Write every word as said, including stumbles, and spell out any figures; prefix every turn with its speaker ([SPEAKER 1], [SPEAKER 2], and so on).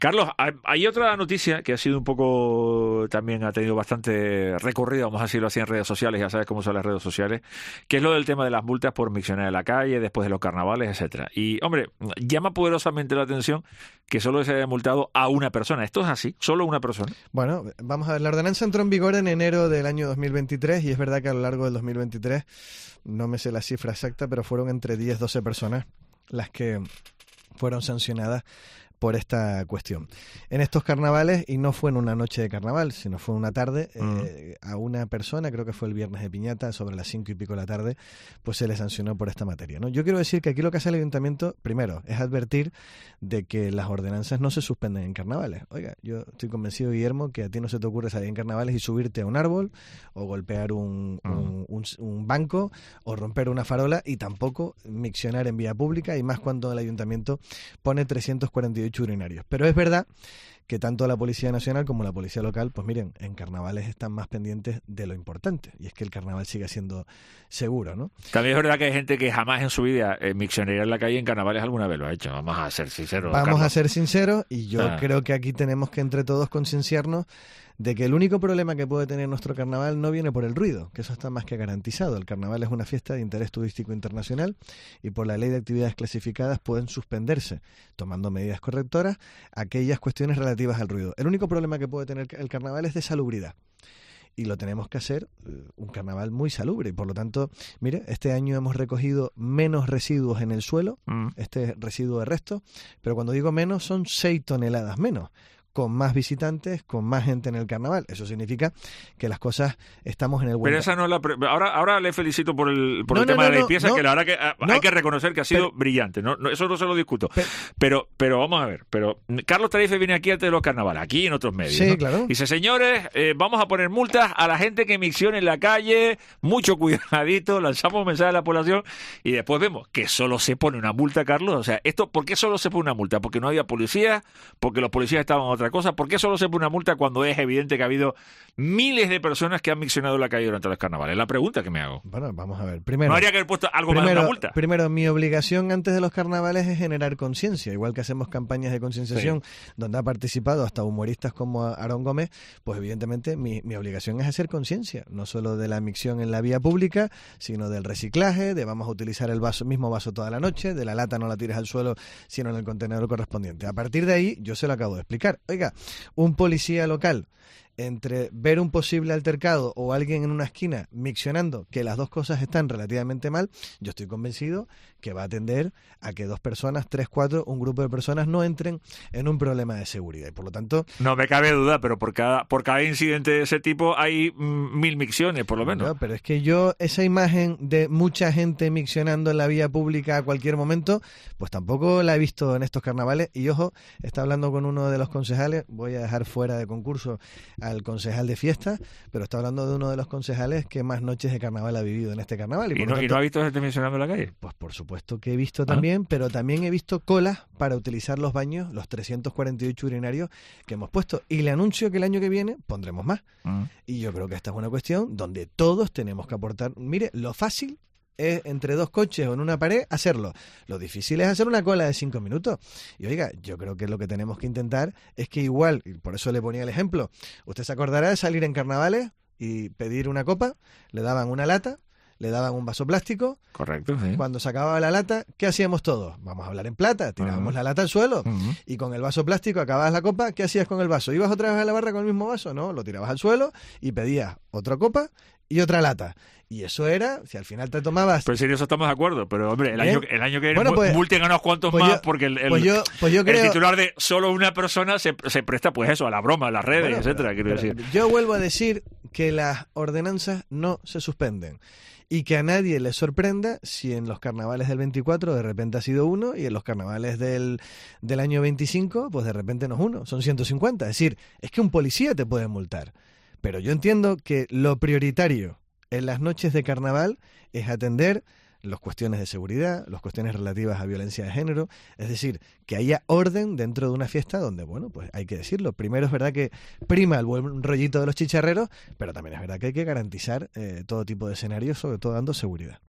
[SPEAKER 1] Carlos, hay otra noticia que ha sido un poco, también ha tenido bastante recorrido, vamos a decirlo así, en redes sociales, ya sabes cómo son las redes sociales, que es lo del tema de las multas por miccionar en la calle, después de los carnavales, etcétera. Y, hombre, llama poderosamente la atención que solo se haya multado a una persona. ¿Esto es así? ¿Solo una persona?
[SPEAKER 2] Bueno, vamos a ver, la ordenanza entró en vigor en enero del año dos mil veintitrés y es verdad que a lo largo del dos mil veintitrés, no me sé la cifra exacta, pero fueron entre diez, doce personas las que fueron sancionadas por esta cuestión. En estos carnavales, y no fue en una noche de carnaval, sino fue una tarde, mm. eh, a una persona, creo que fue el viernes de Piñata, sobre las cinco y pico de la tarde, pues se le sancionó por esta materia, ¿no? Yo quiero decir que aquí lo que hace el ayuntamiento, primero, es advertir de que las ordenanzas no se suspenden en carnavales. Oiga, yo estoy convencido, Guillermo, que a ti no se te ocurre salir en carnavales y subirte a un árbol, o golpear un, mm. un, un, un banco, o romper una farola, y tampoco miccionar en vía pública, y más cuando el ayuntamiento pone trescientos cuarenta y ocho urinarios. Pero es verdad que tanto la Policía Nacional como la Policía Local, pues miren, en carnavales están más pendientes de lo importante, y es que el carnaval siga siendo seguro, ¿no?
[SPEAKER 1] También es verdad que hay gente que jamás en su vida eh, miccionaría en la calle en carnavales alguna vez lo ha hecho, vamos a ser sinceros.
[SPEAKER 2] Vamos
[SPEAKER 1] Carlos.
[SPEAKER 2] a ser sinceros, y yo ah. creo que aquí tenemos que entre todos concienciarnos de que el único problema que puede tener nuestro carnaval no viene por el ruido, que eso está más que garantizado. El carnaval es una fiesta de interés turístico internacional y por la ley de actividades clasificadas pueden suspenderse, tomando medidas correctoras, aquellas cuestiones relativas al ruido. El único problema que puede tener el carnaval es de salubridad. Y lo tenemos que hacer un carnaval muy salubre. Y por lo tanto, mire, este año hemos recogido menos residuos en el suelo, mm. este residuo de resto, pero cuando digo menos son seis toneladas menos, con más visitantes, con más gente en el carnaval. Eso significa que las cosas estamos en el buen...
[SPEAKER 1] Pero esa no es la... Pre... Ahora, ahora le felicito por el, por
[SPEAKER 2] no,
[SPEAKER 1] el
[SPEAKER 2] no,
[SPEAKER 1] tema
[SPEAKER 2] no,
[SPEAKER 1] de la
[SPEAKER 2] no,
[SPEAKER 1] limpieza,
[SPEAKER 2] no,
[SPEAKER 1] que la verdad que a,
[SPEAKER 2] no,
[SPEAKER 1] hay que reconocer que ha sido
[SPEAKER 2] pero,
[SPEAKER 1] brillante. No, no, eso no se lo discuto.
[SPEAKER 2] Pero,
[SPEAKER 1] pero, pero vamos a ver. Pero Carlos Tarife viene aquí antes de los carnavales, aquí en otros medios.
[SPEAKER 2] Sí,
[SPEAKER 1] ¿no?
[SPEAKER 2] claro.
[SPEAKER 1] Dice, señores, eh, vamos a poner multas a la gente que miccione en la calle, mucho cuidadito, lanzamos un mensaje a la población y después vemos que solo se pone una multa, Carlos. O sea, esto, ¿por qué solo se pone una multa? ¿Porque no había policía? ¿Porque los policías estaban en otra cosa? ¿Por qué solo se pone una multa cuando es evidente que ha habido miles de personas que han miccionado en la calle durante los carnavales? Es la pregunta que me hago.
[SPEAKER 2] Bueno, vamos a ver. Primero,
[SPEAKER 1] ¿no habría que haber puesto algo
[SPEAKER 2] primero,
[SPEAKER 1] más de una multa?
[SPEAKER 2] Primero, mi obligación antes de los carnavales es generar conciencia. Igual que hacemos campañas de concienciación, sí, donde ha participado hasta humoristas como Aarón Gómez, pues evidentemente mi, mi obligación es hacer conciencia, no solo de la micción en la vía pública, sino del reciclaje, de vamos a utilizar el vaso, mismo vaso toda la noche, de la lata no la tires al suelo, sino en el contenedor correspondiente. A partir de ahí, yo se lo acabo de explicar. Oiga, un policía local, entre ver un posible altercado o alguien en una esquina miccionando, que las dos cosas están relativamente mal, yo estoy convencido que va a tender a que dos personas, tres, cuatro, un grupo de personas no entren en un problema de seguridad. Y por lo tanto...
[SPEAKER 1] No me cabe duda, pero por cada por cada incidente de ese tipo hay mm, mil micciones, por lo menos.
[SPEAKER 2] No, pero es que yo, esa imagen de mucha gente miccionando en la vía pública a cualquier momento, pues tampoco la he visto en estos carnavales. Y ojo, está hablando con uno de los concejales, voy a dejar fuera de concurso al concejal de fiesta, pero está hablando de uno de los concejales que más noches de carnaval ha vivido en este carnaval.
[SPEAKER 1] ¿Y,
[SPEAKER 2] y,
[SPEAKER 1] no,
[SPEAKER 2] tanto,
[SPEAKER 1] ¿y no ha visto gente miccionando en la calle?
[SPEAKER 2] Pues por supuesto que he visto también, ¿ah? Pero también he visto colas para utilizar los baños, los trescientos cuarenta y ocho urinarios que hemos puesto. Y le anuncio que el año que viene pondremos más. ¿Ah? Y yo creo que esta es una cuestión donde todos tenemos que aportar. Mire, lo fácil es entre dos coches o en una pared hacerlo. Lo difícil es hacer una cola de cinco minutos. Y oiga, yo creo que lo que tenemos que intentar es que igual, y por eso le ponía el ejemplo, usted se acordará de salir en carnavales y pedir una copa, le daban una lata, le daban un vaso plástico.
[SPEAKER 1] Correcto, sí.
[SPEAKER 2] Cuando se acababa la lata, ¿qué hacíamos todos? Vamos a hablar en plata, tirábamos uh-huh. la lata al suelo uh-huh. y con el vaso plástico acababas la copa, ¿qué hacías con el vaso? ¿Ibas otra vez a la barra con el mismo vaso? No, lo tirabas al suelo y pedías otra copa y otra lata. Y eso era, si al final te tomabas...
[SPEAKER 1] Pues en eso estamos de acuerdo, pero hombre, el
[SPEAKER 2] ¿Eh?
[SPEAKER 1] año, el año que viene
[SPEAKER 2] bueno, pues,
[SPEAKER 1] multen a unos cuantos
[SPEAKER 2] pues
[SPEAKER 1] más
[SPEAKER 2] yo,
[SPEAKER 1] porque el, el,
[SPEAKER 2] pues yo, pues yo creo,
[SPEAKER 1] el titular de solo una persona se, se presta pues eso, a la broma, a las redes,
[SPEAKER 2] bueno,
[SPEAKER 1] etcétera,
[SPEAKER 2] pero,
[SPEAKER 1] quiero
[SPEAKER 2] pero
[SPEAKER 1] decir.
[SPEAKER 2] Yo vuelvo a decir que las ordenanzas no se suspenden. Y que a nadie le sorprenda si en los carnavales del veinticuatro de repente ha sido uno y en los carnavales del, del año veinticinco pues de repente no es uno, son ciento cincuenta. Es decir, es que un policía te puede multar. Pero yo entiendo que lo prioritario en las noches de carnaval es atender las cuestiones de seguridad, las cuestiones relativas a violencia de género, es decir, que haya orden dentro de una fiesta donde, bueno, pues hay que decirlo, primero es verdad que prima el buen rollito de los chicharreros, pero también es verdad que hay que garantizar eh, todo tipo de escenarios, sobre todo dando seguridad.